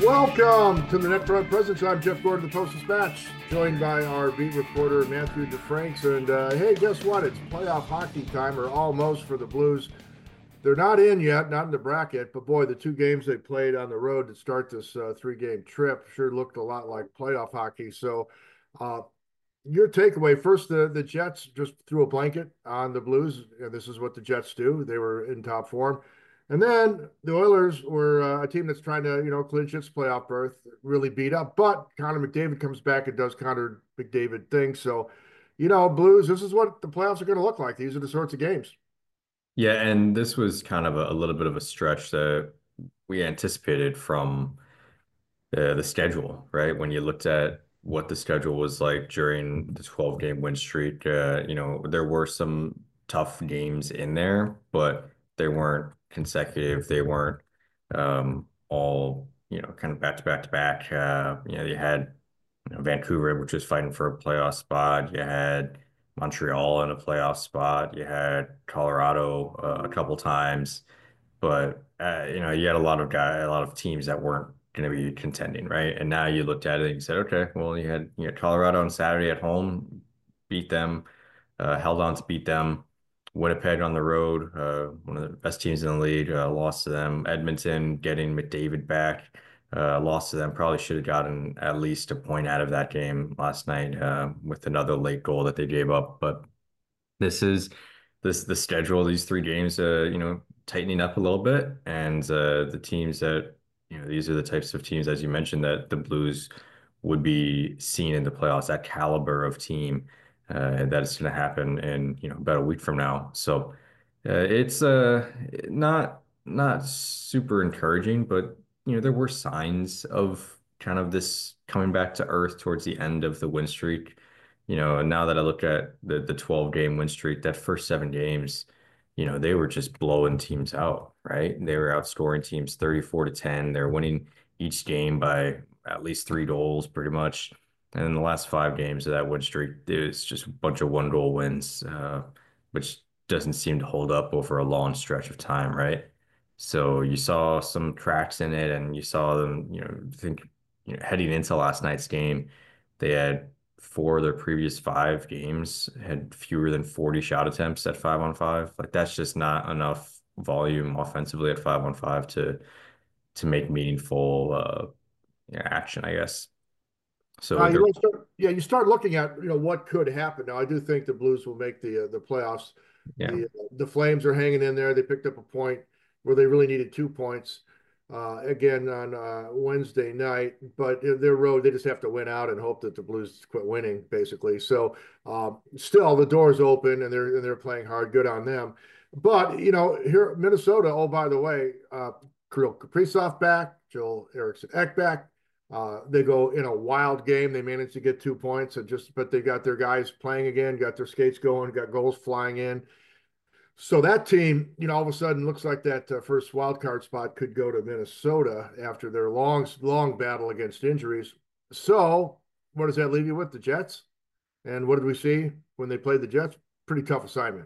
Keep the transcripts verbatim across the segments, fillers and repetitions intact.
Welcome to the Net Front Presence. I'm Jeff Gordon, the Post-Dispatch, joined by our beat reporter Matthew DeFranks. And uh, hey, guess what? It's playoff hockey time, or almost, for the Blues. They're not in yet, not in the bracket, but boy, the two games they played on the road to start this uh, three-game trip sure looked a lot like playoff hockey. So, uh, your takeaway first: the the Jets just threw a blanket on the Blues, and this is what the Jets do. They were in top form. And then the Oilers were uh, a team that's trying to, you know, clinch its playoff berth, really beat up. But Connor McDavid comes back and does Connor McDavid things. So, you know, Blues, this is what the playoffs are going to look like. These are the sorts of games. Yeah, and this was kind of a, a little bit of a stretch that we anticipated from uh, the schedule, right? When you looked at what the schedule was like during the twelve game win streak, uh, you know, there were some tough games in there, but they weren't consecutive. They weren't um, all, you know, kind of back to back to back. Uh, you know, you had you know, Vancouver, which was fighting for a playoff spot. You had Montreal in a playoff spot. You had Colorado uh, a couple times, but uh, you know, you had a lot of guy, a lot of teams that weren't going to be contending, right? And now you looked at it and you said, okay, well, you had you had Colorado on Saturday at home, beat them, uh, held on to beat them. Winnipeg on the road, uh, one of the best teams in the league, uh, lost to them. Edmonton getting McDavid back, uh, lost to them. Probably should have gotten at least a point out of that game last night, uh, with another late goal that they gave up. But this is this the schedule. These three games, uh, you know, tightening up a little bit, and uh, the teams that you know, these are the types of teams, as you mentioned, that the Blues would be seen in the playoffs. That caliber of team, uh, that is going to happen in you know about a week from now. So uh, it's uh not not super encouraging, but you know there were signs of kind of this coming back to earth towards the end of the win streak. You know, and now that I look at the the twelve game win streak, that first seven games, you know, they were just blowing teams out, right? They were outscoring teams thirty-four to ten. They're winning each game by at least three goals, pretty much. And in the last five games of that win streak, it was just a bunch of one goal wins, uh, which doesn't seem to hold up over a long stretch of time, right? So you saw some cracks in it, and you saw them, you know, I think, you know, heading into last night's game, they had four of their previous five games had fewer than forty shot attempts at five on five. Like that's just not enough volume offensively at five on five to to make meaningful uh yeah, action, I guess. Uh, So you there, really start, yeah, you start looking at, you know, what could happen. Now, I do think the Blues will make the uh, the playoffs. yeah. The the Flames are hanging in there. They picked up a point where they really needed two points uh, again on uh, Wednesday night. But their road, they just have to win out and hope that the Blues quit winning, basically. So um, still, the door's open and they're and they're playing hard. Good on them. But you know, here Minnesota. Oh, by the way, uh, Kirill Kaprizov back, Joel Eriksson Ek back. Uh, they go in a wild game. They managed to get two points, and just but they got their guys playing again, got their skates going, got goals flying in. So that team, you know, all of a sudden looks like that uh, first wild card spot could go to Minnesota after their long, long battle against injuries. So what does that leave you with? The Jets? And what did we see when they played the Jets? Pretty tough assignment.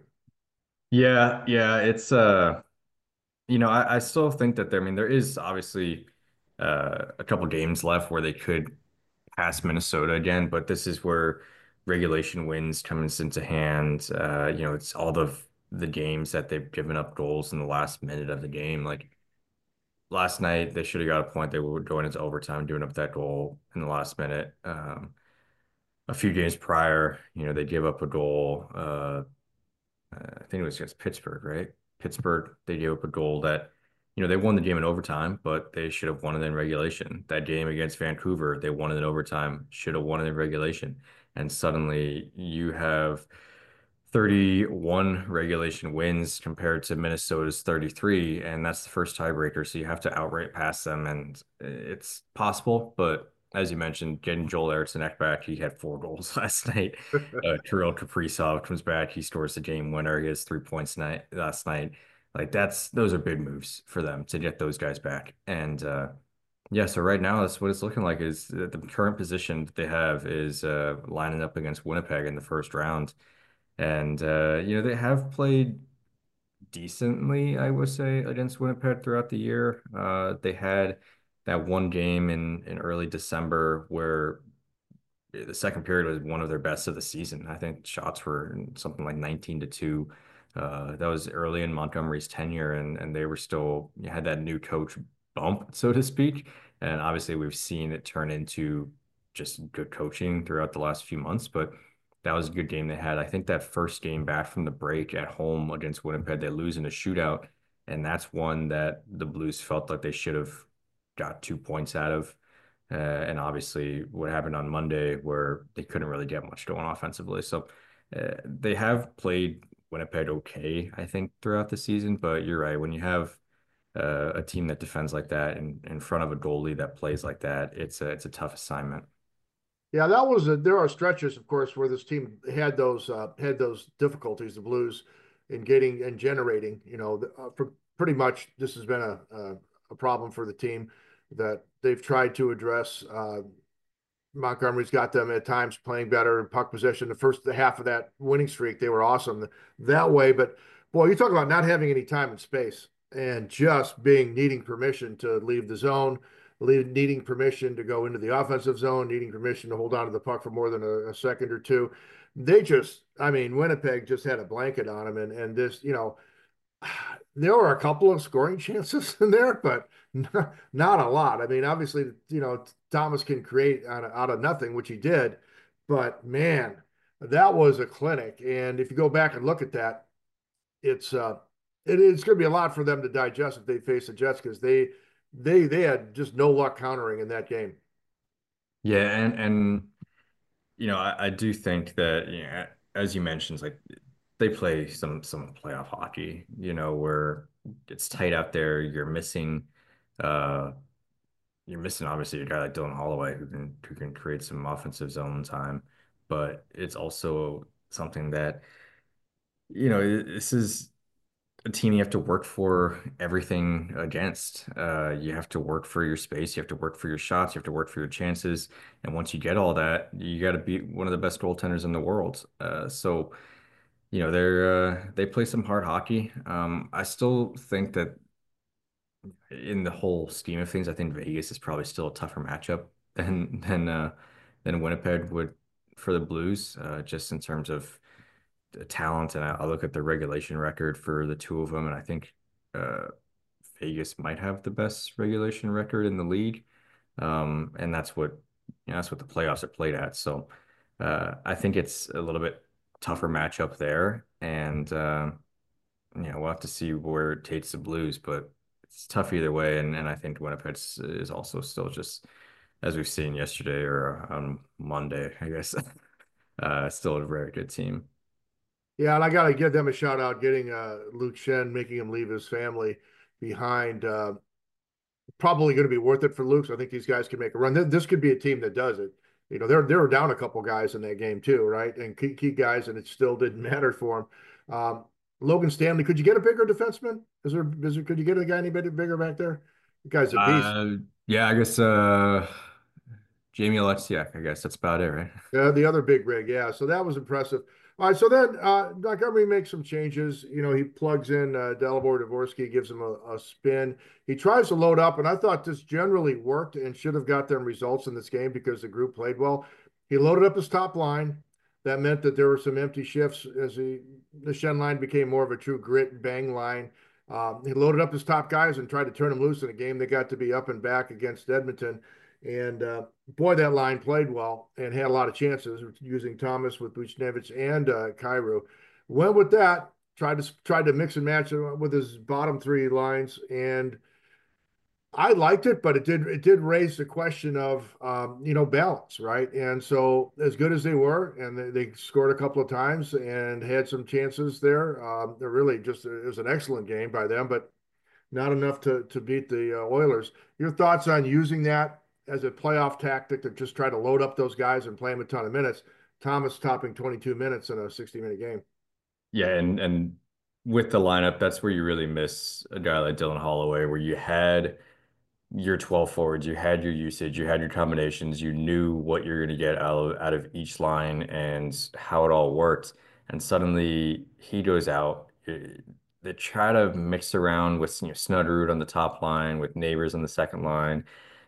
Yeah, yeah, it's uh you know, I, I still think that there, I mean, there is obviously uh, a couple games left where they could pass Minnesota again, but this is where regulation wins comes into hand. Uh, you know, it's all the the games that they've given up goals in the last minute of the game. Like last night, they should have got a point. They were going into overtime, doing up that goal in the last minute. Um, a few games prior, you know, they gave up a goal. Uh, uh, I think it was against Pittsburgh, right? Pittsburgh, they gave up a goal that, you know, they won the game in overtime, but they should have won it in regulation. That game against Vancouver, they won it in overtime, should have won it in regulation. And suddenly you have thirty-one regulation wins compared to Minnesota's thirty-three, and that's the first tiebreaker. So you have to outright pass them, and it's possible, but as you mentioned, getting Joel Eriksson back, he had four goals last night. Uh, Kirill Kaprizov comes back, he scores the game winner. He has three points night last night. Like that's those are big moves for them to get those guys back. And uh, yeah, so right now that's what it's looking like is that the current position that they have is uh, lining up against Winnipeg in the first round. And uh, you know, they have played decently, I would say, against Winnipeg throughout the year. Uh, they had that one game in in early December where the second period was one of their best of the season. I think shots were something like nineteen to two. Uh, that was early in Montgomery's tenure, and and they were still you had that new coach bump, so to speak. And obviously, we've seen it turn into just good coaching throughout the last few months. But that was a good game they had. I think that first game back from the break at home against Winnipeg, they lose in a shootout, and that's one that the Blues felt like they should have got two points out of. Uh, and obviously, what happened on Monday, where they couldn't really get much going offensively. So uh, they have played Winnipeg okay, I think, throughout the season. But you're right. When you have uh, a team that defends like that and in front of a goalie that plays like that, it's a it's a tough assignment. Yeah, that was a, there are stretches, of course, where this team had those uh, had those difficulties, the Blues, in getting and generating. You know, the, uh, for pretty much this has been a, a a problem for the team that they've tried to address. Uh, Montgomery's got them at times playing better in puck possession. The first half of that winning streak, they were awesome that way. But boy, you talk about not having any time and space and just being needing permission to leave the zone, leave, needing permission to go into the offensive zone, needing permission to hold on to the puck for more than a, a second or two. They just, I mean, Winnipeg just had a blanket on them, and and this, you know, there were a couple of scoring chances in there, but not, not a lot. I mean, obviously, you know, Thomas can create out of, out of nothing, which he did, but man, that was a clinic. And if you go back and look at that, it's uh, it is going to be a lot for them to digest if they face the Jets because they they they had just no luck countering in that game. Yeah, and and you know, I, I do think that, you know, as you mentioned, like they play some some playoff hockey, you know, where it's tight out there. You're missing uh you're missing obviously a guy like Dylan Holloway who can who can create some offensive zone time, but it's also something that, you know, this is a team you have to work for everything against. Uh, you have to work for your space, you have to work for your shots, you have to work for your chances. And once you get all that, you got to be one of the best goaltenders in the world. Uh, so, you know, they're uh, they play some hard hockey. Um, I still think that in the whole scheme of things, I think Vegas is probably still a tougher matchup than than uh, than Winnipeg would for the Blues, uh, just in terms of the talent. And I, I look at the regulation record for the two of them, and I think uh, Vegas might have the best regulation record in the league. Um, and that's what you know, that's what the playoffs are played at. So uh, I think it's a little bit tougher matchup there, and uh, you know, we'll have to see where it takes the Blues, but it's tough either way. And and I think Winnipeg is also still just as we've seen yesterday or on Monday, I guess, uh, still a very good team. Yeah, and I got to give them a shout out getting uh, Luke Shen, making him leave his family behind. Uh, probably going to be worth it for Luke. So I think these guys can make a run. This could be a team that does it. You know, they're they were down a couple guys in that game too, right? And key, key guys, and it still didn't matter for them. Um, Logan Stanley, could you get a bigger defenseman? Is there, is there could you get a guy any bit bigger back there? The guy's a beast. Uh, yeah, I guess uh, Jamie Alexiak, I guess that's about it, right? Yeah, the other big rig, yeah. So that was impressive. All right, so then uh, Montgomery makes some changes. You know, he plugs in uh, Dalibor Dvorsky, gives him a, a spin. He tries to load up, and I thought this generally worked and should have got them results in this game because the group played well. He loaded up his top line. That meant that there were some empty shifts as he, the Shen line became more of a true grit and bang line. Um, he loaded up his top guys and tried to turn them loose in a game they got to be up and back against Edmonton. And uh, boy, that line played well and had a lot of chances using Thomas with Buchnevich and uh, Kyrou. Went with that, tried to tried to mix and match it with his bottom three lines, and I liked it, but it did it did raise the question of um, you know balance, right? And so as good as they were, and they, they scored a couple of times and had some chances there. Um, they're really just it was an excellent game by them, but not enough to to beat the uh, Oilers. Your thoughts on using that as a playoff tactic to just try to load up those guys and play them a ton of minutes? Thomas topping twenty-two minutes in a sixty minute game. Yeah, and and with the lineup, that's where you really miss a guy like Dylan Holloway, where you had your twelve forwards, you had your usage, you had your combinations, you knew what you're going to get out of, out of each line and how it all worked. And suddenly he goes out. eh, They try to mix around with, you know, Snuggerud on the top line, with Neighbors on the second line.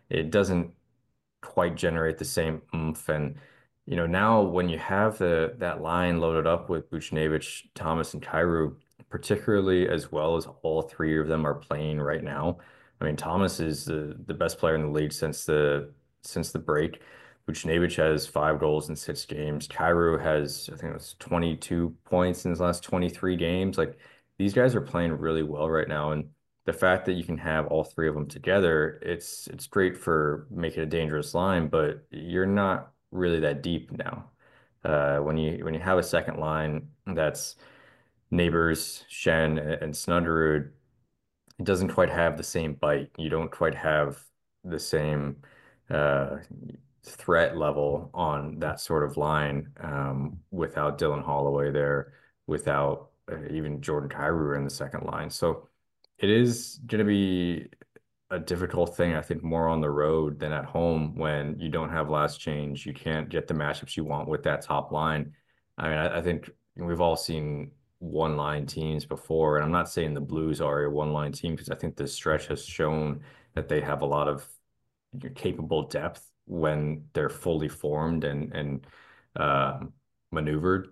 it doesn't quite generate the same oomph. And you know, now when you have the that line loaded up with Buchnevich, Thomas, and Kyrou, particularly as well as all three of them are playing right now. I mean, Thomas is the the best player in the league since the since the break. Buchnevich has five goals in six games. Kyrou has, I think it was twenty-two points in his last twenty-three games. Like these guys are playing really well right now. And the fact that you can have all three of them together, it's it's great for making a dangerous line, but you're not really that deep now. Uh, when you when you have a second line that's Neighbors, Shen, and Snunderud, it doesn't quite have the same bite. You don't quite have the same uh, threat level on that sort of line um, without Dylan Holloway there, without uh, even Jordan Kyrou in the second line. So it is going to be a difficult thing, I think, more on the road than at home when you don't have last change. You can't get the matchups you want with that top line. I mean, I, I think we've all seen one line teams before, and I'm not saying the Blues are a one line team because I think the stretch has shown that they have a lot of capable depth when they're fully formed and and uh, maneuvered.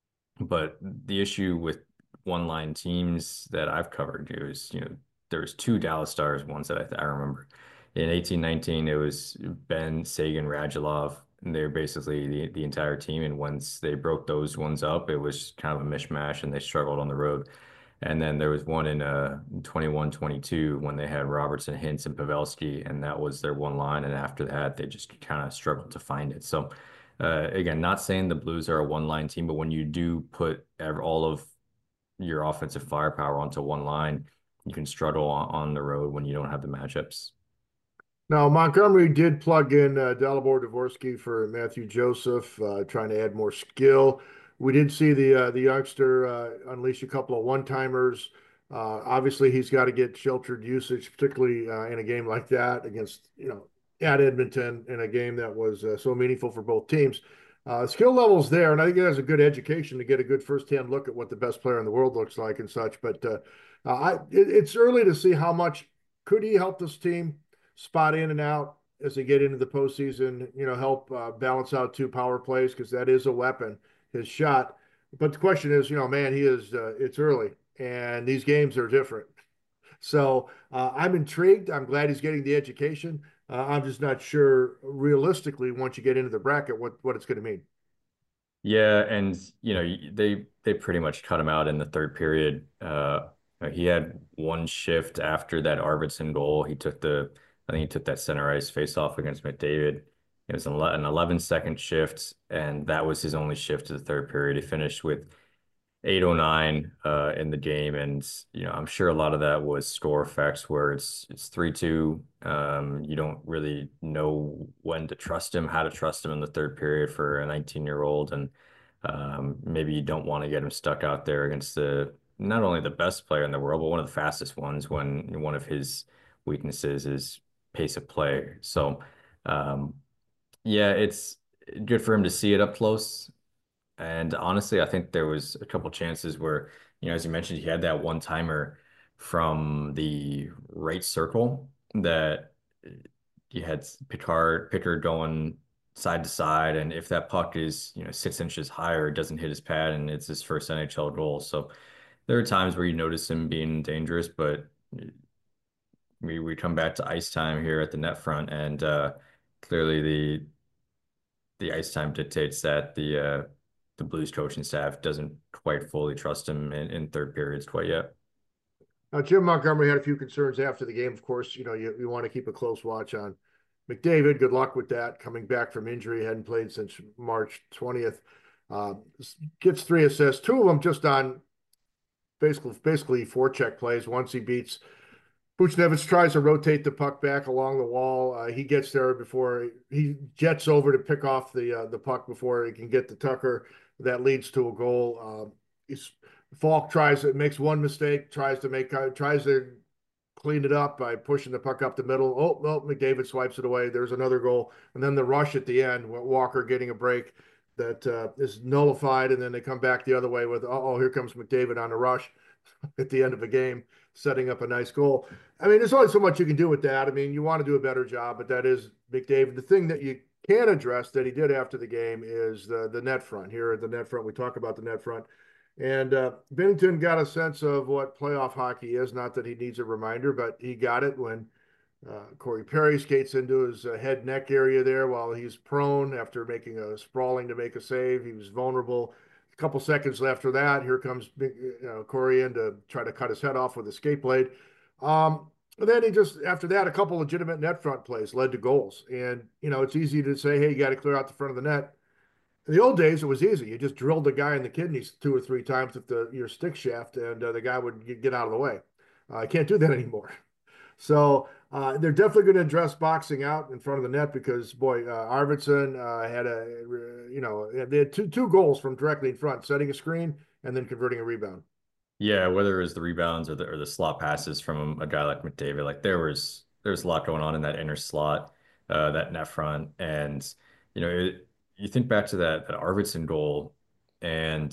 But the issue with one line teams that I've covered is, you know, there's two Dallas Stars ones that I, I remember. In eighteen nineteen, it was Ben, Sagan, Radulov, and they're basically the, the entire team. And once they broke those ones up, it was kind of a mishmash and they struggled on the road. And then there was one in uh twenty-one twenty-two when they had Robertson, Hintz, and Pavelski, and that was their one line. And after that, they just kind of struggled to find it. So uh, again, not saying the Blues are a one-line team, but when you do put ev all of your offensive firepower onto one line, you can struggle on, on the road when you don't have the matchups. Now, Montgomery did plug in uh, Dalibor Dvorsky for Matthew Joseph, uh, trying to add more skill. We did see the uh, the youngster uh, unleash a couple of one-timers. Uh, obviously, he's got to get sheltered usage, particularly uh, in a game like that against, you know, at Edmonton in a game that was uh, so meaningful for both teams. Uh, skill levels there, and I think it has a good education to get a good firsthand look at what the best player in the world looks like and such. But uh, uh, I, it, it's early to see how much could he help this team spot in and out as they get into the postseason, you know, help uh, balance out two power plays because that is a weapon, his shot. But the question is, you know, man, he is, uh, it's early and these games are different. So uh, I'm intrigued. I'm glad he's getting the education. Uh, I'm just not sure realistically once you get into the bracket what, what it's going to mean. Yeah, and you know they they pretty much cut him out in the third period. Uh, he had one shift after that Arvidsson goal. He took the I think he took that center ice face off against McDavid. It was an eleven second shift, and that was his only shift to the third period. He finished with eight oh nine uh, in the game, and you know I'm sure a lot of that was score effects where it's it's three two. Um, you don't really know when to trust him, how to trust him in the third period for a nineteen year old, and um, maybe you don't want to get him stuck out there against the not only the best player in the world, but one of the fastest ones when one of his weaknesses is pace of play. So um, yeah, it's good for him to see it up close. And honestly, I think there was a couple chances where, you know, as you mentioned, he had that one timer from the right circle that you had Picard Pickard going side to side, and if that puck is, you know, six inches higher, it doesn't hit his pad, and it's his first N H L goal. So there are times where you notice him being dangerous, but we we come back to ice time here at the net front, and uh, clearly the the ice time dictates that the uh, the Blues coaching staff doesn't quite fully trust him in, in third periods quite yet. Now, Jim Montgomery had a few concerns after the game. Of course, you know, you, you want to keep a close watch on McDavid. Good luck with that. Coming back from injury, hadn't played since March twentieth. Uh, gets three assists, two of them just on basically basically four check plays. Once he beats Buchnevich, tries to rotate the puck back along the wall. Uh, he gets there before he jets over to pick off the uh, the puck before he can get to Tucker. That leads to a goal. Uh, he's, Falk tries it, makes one mistake, tries to make uh, tries to clean it up by pushing the puck up the middle. Oh, no, McDavid swipes it away. There's another goal, and then the rush at the end, Walker getting a break that uh, is nullified, and then they come back the other way with, oh, here comes McDavid on the rush. at the end of a game, setting up a nice goal. I mean, there's only so much you can do with that. I mean, you want to do a better job, but that is McDavid. The thing that you can address that he did after the game is the the net front. Here at the net front, we talk about the net front. And uh, Bennington got a sense of what playoff hockey is. Not that he needs a reminder, but he got it when uh, Corey Perry skates into his uh, head neck area there while he's prone after making a sprawling to make a save. He was vulnerable. A couple seconds after that, here comes you know, Corey in to try to cut his head off with a skate blade. Um, and then he just, after that, a couple legitimate net front plays led to goals. And, you know, it's easy to say, hey, you got to clear out the front of the net. In the old days, it was easy. You just drilled the guy in the kidneys two or three times with the, your stick shaft, and uh, the guy would get out of the way. I uh, can't do that anymore. So uh, they're definitely going to address boxing out in front of the net because, boy, uh, Arvidsson uh, had a, you know, they had two two goals from directly in front, setting a screen and then converting a rebound. Yeah, whether it was the rebounds or the or the slot passes from a guy like McDavid, like there was there was a lot going on in that inner slot, uh, that net front, and you know, it, you think back to that that Arvidsson goal, and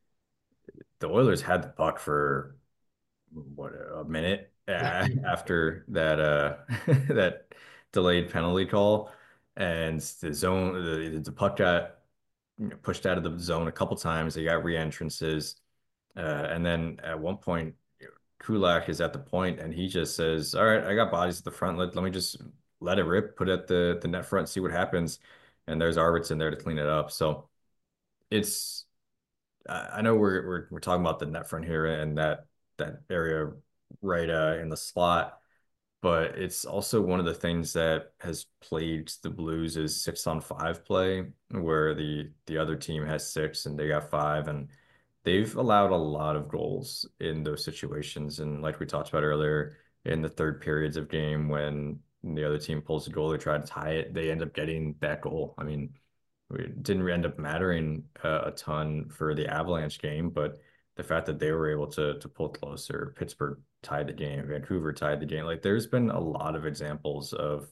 the Oilers had the puck for what a minute uh, after that uh that delayed penalty call, and the zone the, the puck got you know, pushed out of the zone a couple times. They got re-entrances. Uh, and then at one point, Kulak is at the point and he just says, all right, I got bodies at the front. Let, let me just let it rip, put it at the, the net front, see what happens. And there's Arvidsson there to clean it up. So it's, I I know we're, we're, we're talking about the net front here and that, that area right uh, in the slot, but it's also one of the things that has plagued the Blues is six on five play, where the the other team has six and they got five, and they've allowed a lot of goals in those situations. And like we talked about earlier, in the third periods of game, when the other team pulls a goal, they try to tie it, they end up getting that goal. I mean, it didn't end up mattering uh, a ton for the Avalanche game, but the fact that they were able to to pull closer, Pittsburgh tied the game, Vancouver tied the game. Like there's been a lot of examples of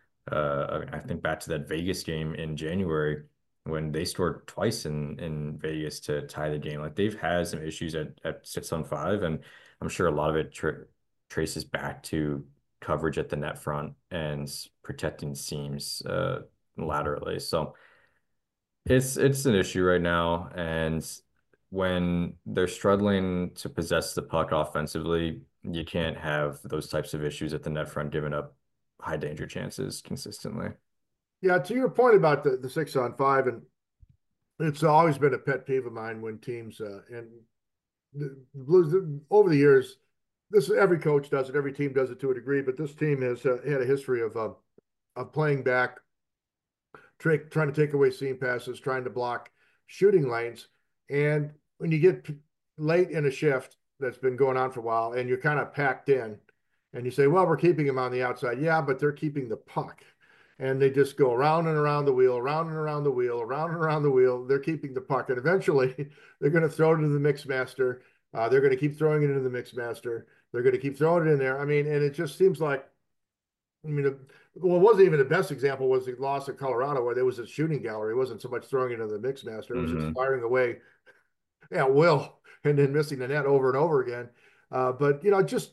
uh I think back to that Vegas game in January when they scored twice in in Vegas to tie the game. Like they've had some issues at at six on five, and I'm sure a lot of it tra traces back to coverage at the net front and protecting seams uh laterally. So it's it's an issue right now, and when they're struggling to possess the puck offensively, you can't have those types of issues at the net front giving up high danger chances consistently. Yeah, to your point about the, the six on five, and it's always been a pet peeve of mine when teams uh, and the Blues over the years, this every coach does it, every team does it to a degree, but this team has uh, had a history of uh, of playing back, trick, trying to take away seam passes, trying to block shooting lanes. And when you get late in a shift that's been going on for a while and you're kind of packed in and you say, well, we're keeping them on the outside. Yeah, but they're keeping the puck. And they just go around and around the wheel, around and around the wheel, around and around the wheel. They're keeping the puck. And eventually they're going to throw it into the mix master. Uh, they're going to keep throwing it into the mix master. They're going to keep throwing it in there. I mean, and it just seems like I mean, well, it wasn't even the best example was the loss at Colorado where there was a shooting gallery. It wasn't so much throwing it into the mix master. It was just Hmm. firing away at will and then missing the net over and over again. Uh, but, you know, just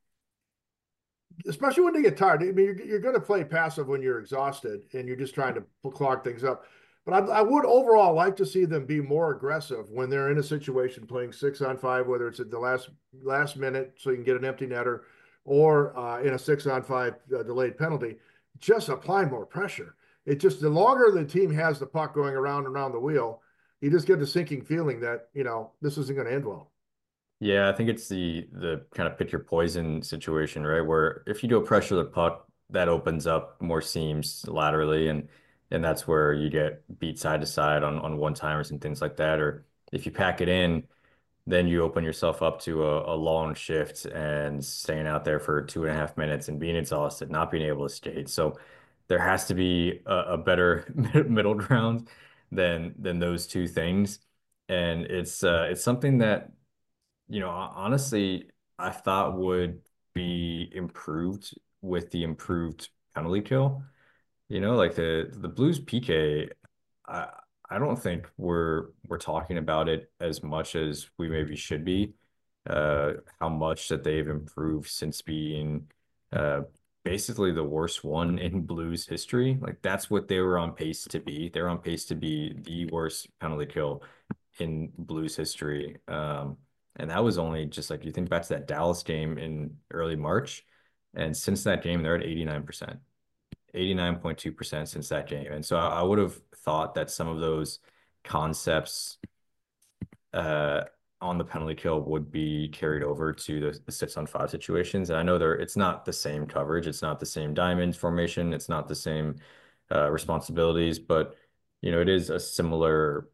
especially when they get tired. I mean, you're, you're going to play passive when you're exhausted and you're just trying to clog things up. But I, I would overall like to see them be more aggressive when they're in a situation playing six on five, whether it's at the last last minute so you can get an empty netter, or uh, in a six on five uh, delayed penalty. Just apply more pressure. It just the longer the team has the puck going around and around the wheel, you just get the sinking feeling that you know this isn't going to end well. Yeah, I think it's the the kind of pick your poison situation, right? Where if you go pressure the puck, that opens up more seams laterally, and and that's where you get beat side to side on on one timers and things like that. Or if you pack it in, then you open yourself up to a, a long shift and staying out there for two and a half minutes and being exhausted, not being able to skate. So there has to be a, a better middle ground than than those two things. And it's uh, it's something that you know, honestly, I thought would be improved with the improved penalty kill. You know, like the the Blues P K, I I don't think we're we're talking about it as much as we maybe should be. uh, how much that they've improved since being uh, basically the worst one in Blues history. Like that's what they were on pace to be. They're on pace to be the worst penalty kill in Blues history. Um, and that was only just like you think back to that Dallas game in early March. And since that game, they're at eighty-nine percent, eighty-nine point two percent since that game. And so I, I would have thought that some of those concepts uh, on the penalty kill would be carried over to the, the six on five situations. And I know there it's not the same coverage, it's not the same diamond formation, it's not the same uh, responsibilities, but you know, it is a similar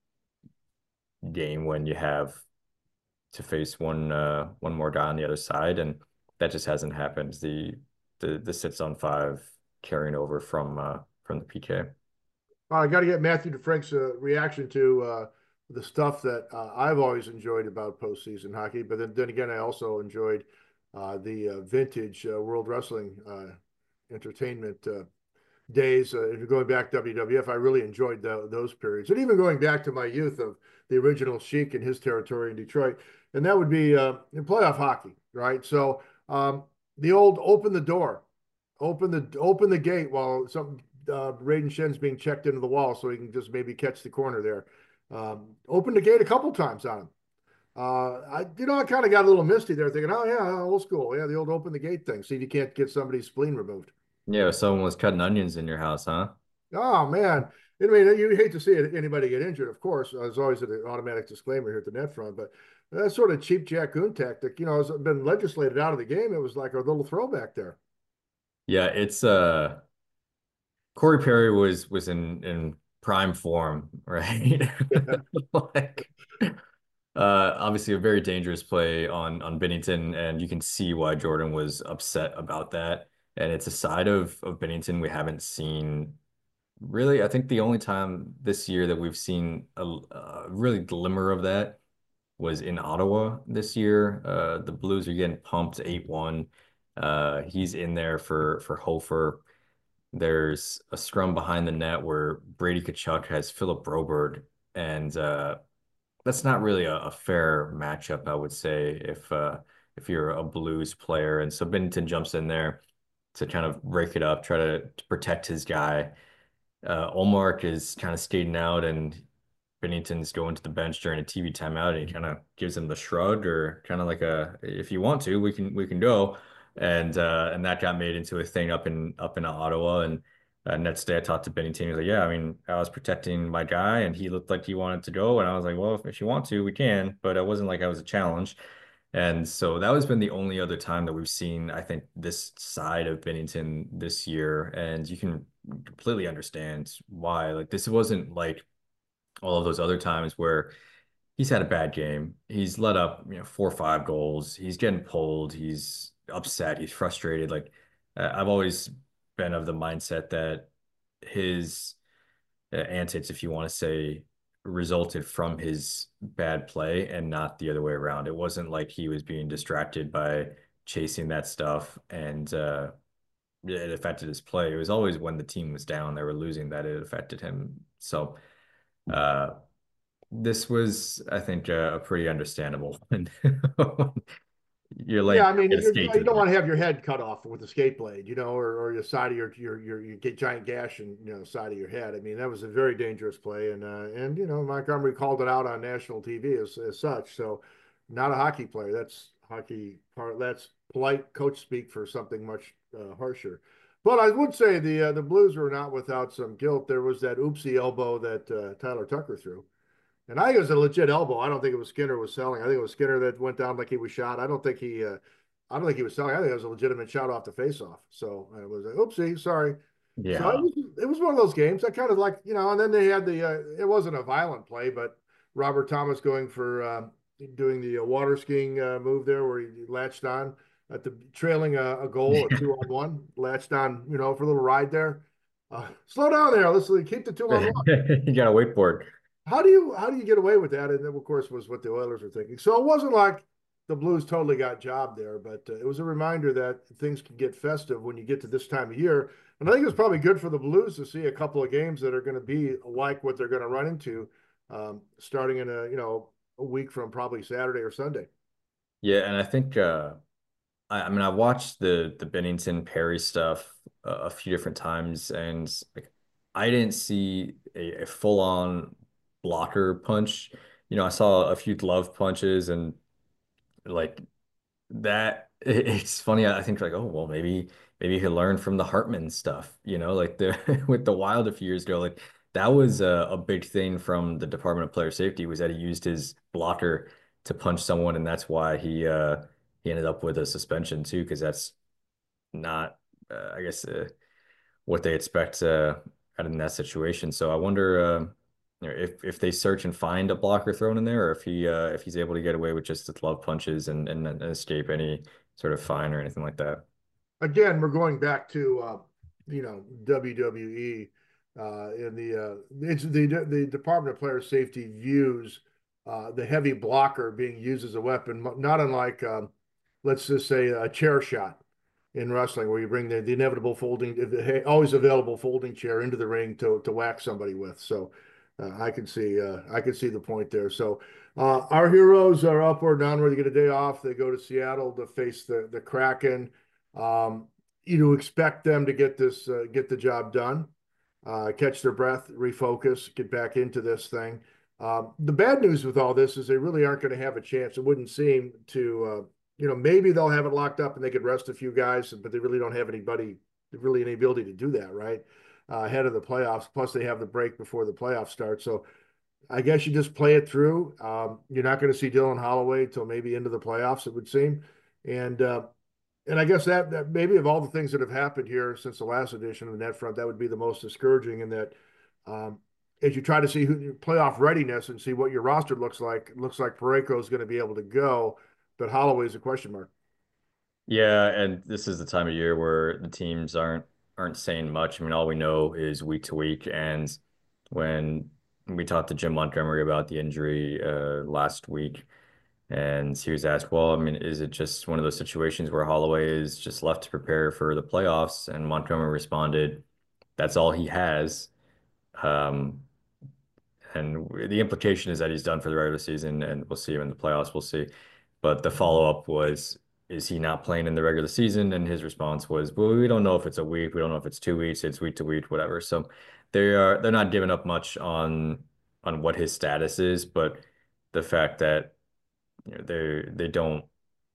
game when you have to face one uh one more guy on the other side, and that just hasn't happened. The the the sits on five carrying over from uh from the P K. Uh, I got to get Matthew DeFrank's uh, reaction to uh, the stuff that uh, I've always enjoyed about postseason hockey. But then, then again, I also enjoyed uh, the uh, vintage uh, World Wrestling uh, Entertainment uh, days. Uh, if you're going back to W W F, I really enjoyed the, those periods. And even going back to my youth of the original Sheik and his territory in Detroit. And that would be uh, in playoff hockey, right? So um, the old open the door, open the open the gate while some uh, Raiden Shen's being checked into the wall so he can just maybe catch the corner there. Um, open the gate a couple times on him. Uh, I, you know, I kind of got a little misty there, thinking, oh yeah, old school, yeah, the old open the gate thing. See if you can't get somebody's spleen removed. Yeah, if someone was cutting onions in your house, huh? Oh man, I mean, you hate to see anybody get injured, of course. There's always an automatic disclaimer here at the net front, but that sort of cheap Jack Goon tactic, you know, has been legislated out of the game. It was like a little throwback there. Yeah, it's uh Corey Perry was was in in prime form, right? Like uh obviously a very dangerous play on on Bennington, and you can see why Jordan was upset about that. And it's a side of of Bennington we haven't seen really. I think the only time this year that we've seen a, a really glimmer of that was in Ottawa this year. Uh, the Blues are getting pumped eight one. Uh, he's in there for for Hofer. There's a scrum behind the net where Brady Tkachuk has Philip Broberg, and uh, that's not really a, a fair matchup, I would say, if uh, if you're a Blues player. And so Bennington jumps in there to kind of break it up, try to, to protect his guy. Uh, Olmark is kind of skating out, and Bennington's going to the bench during a T V timeout, and he kind of gives him the shrug, or kind of like a, if you want to, we can we can go. And uh, and that got made into a thing up in up in Ottawa. And uh, next day I talked to Bennington. He was like, "Yeah, I mean, I was protecting my guy, and he looked like he wanted to go." And I was like, "Well, if, if you want to, we can." But it wasn't like I was a challenge. And so that has been the only other time that we've seen, I think, this side of Bennington this year. And you can completely understand why. Like this wasn't like all of those other times where he's had a bad game. He's let up, you know, four or five goals. He's getting pulled. He's upset. He's frustrated. Like uh, I've always been of the mindset that his uh, antics, if you want to say, resulted from his bad play and not the other way around. It wasn't like he was being distracted by chasing that stuff and uh, it affected his play. It was always when the team was down, they were losing, that it affected him. So uh, this was, I think, uh, a pretty understandable one. You're like, Yeah, I mean, get a you're, skate you to don't the want to have your head cut off with a skate blade, you know, or, or your side of your your your you get giant gash in you know side of your head. I mean, that was a very dangerous play, and uh, and you know Montgomery called it out on national T V as, as such. So, not a hockey player. That's hockey part. That's polite coach speak for something much uh, harsher. But I would say the uh, the Blues were not without some guilt. There was that oopsie elbow that uh, Tyler Tucker threw. And I think it was a legit elbow. I don't think it was Skinner was selling. I think it was Skinner that went down like he was shot. I don't think he, uh, I don't think he was selling. I think it was a legitimate shot off the face-off. So it was like, oopsie, sorry. So it Yeah. was, it was one of those games. I kind of like, you know, and then they had the, uh, it wasn't a violent play, but Robert Thomas going for uh, doing the uh, water skiing uh, move there where he latched on at the trailing a, a goal, a two on one, latched on, you know, for a little ride there. Uh, slow down there. Let's keep the two on one. You got a wakeboard. How do you how do you get away with that? And that, of course, was what the Oilers were thinking. So it wasn't like the Blues totally got jobbed there, but uh, it was a reminder that things can get festive when you get to this time of year. And I think it's probably good for the Blues to see a couple of games that are going to be like what they're going to run into, um, starting in a you know a week from probably Saturday or Sunday. Yeah, and I think uh I, I mean I watched the the Bennington Perry stuff a, a few different times, and like I didn't see a, a full-on blocker punch. You know, I saw a few glove punches and like that it's funny. I think like, oh well, maybe maybe he'll learn from the Hartman stuff, you know, like the with the Wild a few years ago. Like that was a, a big thing from the Department of Player Safety was that he used his blocker to punch someone, and that's why he uh he ended up with a suspension too, because that's not uh, I guess uh, what they expect uh, out in that situation. So I wonder uh, you know, if if they search and find a blocker thrown in there, or if he uh, if he's able to get away with just the glove punches and, and and escape any sort of fine or anything like that. Again, we're going back to uh, you know W W E uh, in the uh, it's the the Department of Player Safety views uh, the heavy blocker being used as a weapon, not unlike um, let's just say a chair shot in wrestling, where you bring the, the inevitable folding, always available folding chair into the ring to to whack somebody with. So uh, I can see uh, I can see the point there. So uh, our heroes are upward and onward. They get a day off. They go to Seattle to face the the Kraken. Um, you expect them to get this, uh, get the job done, uh, catch their breath, refocus, get back into this thing. Um, the bad news with all this is they really aren't going to have a chance. It wouldn't seem to, uh, you know, maybe they'll have it locked up and they could rest a few guys, but they really don't have anybody, really any ability to do that, right? Uh, ahead of the playoffs. Plus, they have the break before the playoffs start. So I guess you just play it through. Um, you're not going to see Dylan Holloway until maybe into the playoffs, it would seem. And uh, and I guess that, that maybe of all the things that have happened here since the last edition of the net front, that would be the most discouraging in that um, as you try to see who playoff readiness and see what your roster looks like, it looks like Parayko is going to be able to go, but Holloway is a question mark. Yeah, and this is the time of year where the teams aren't aren't saying much. I mean, all we know is week to week. And when we talked to Jim Montgomery about the injury uh, last week, and he was asked, well, I mean, is it just one of those situations where Holloway is just left to prepare for the playoffs? And Montgomery responded, that's all he has. Um, and the implication is that he's done for the regular season, and we'll see him in the playoffs. We'll see. But the follow-up was, is he not playing in the regular season? And his response was, well, we don't know if it's a week, we don't know if it's two weeks, it's week to week, whatever. So they are they're not giving up much on on what his status is, but the fact that you know they they don't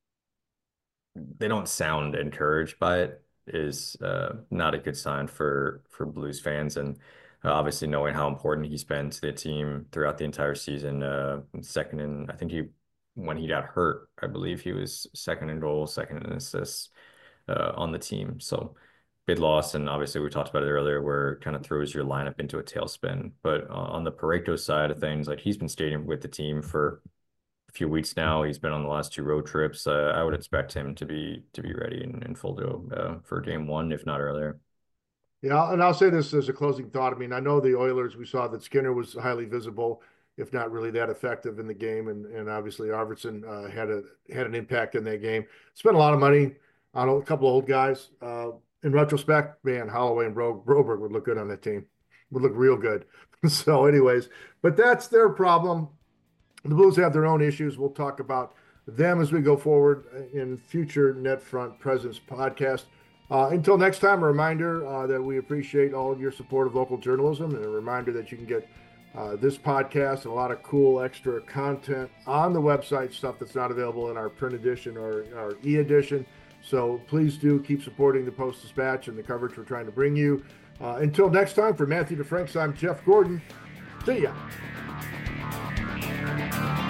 they don't sound encouraged by it is uh, not a good sign for for Blues fans. And uh, obviously knowing how important he's been to the team throughout the entire season, uh, second in I think he when he got hurt, I believe he was second in goals, second in assists uh, on the team. So big loss, and obviously we talked about it earlier, where it kind of throws your lineup into a tailspin. But uh, on the Parayko side of things, like he's been staying with the team for a few weeks now. He's been on the last two road trips. Uh, I would expect him to be to be ready and, and full go uh, for game one, if not earlier. Yeah, and I'll say this as a closing thought. I mean, I know the Oilers, we saw that Skinner was highly visible, if not really that effective in the game, and and obviously Arvidsson uh, had a had an impact in that game. Spent a lot of money on a couple of old guys. Uh, in retrospect, man, Holloway and Bro Broberg would look good on that team. Would look real good. So, anyways, but that's their problem. The Blues have their own issues. We'll talk about them as we go forward in future NetFront Presence podcast. Uh, until next time, a reminder uh, that we appreciate all of your support of local journalism, and a reminder that you can get uh, this podcast and a lot of cool extra content on the website, stuff that's not available in our print edition or our e-edition. So please do keep supporting the Post-Dispatch and the coverage we're trying to bring you. Uh, until next time, for Matthew DeFranks, I'm Jeff Gordon. See ya.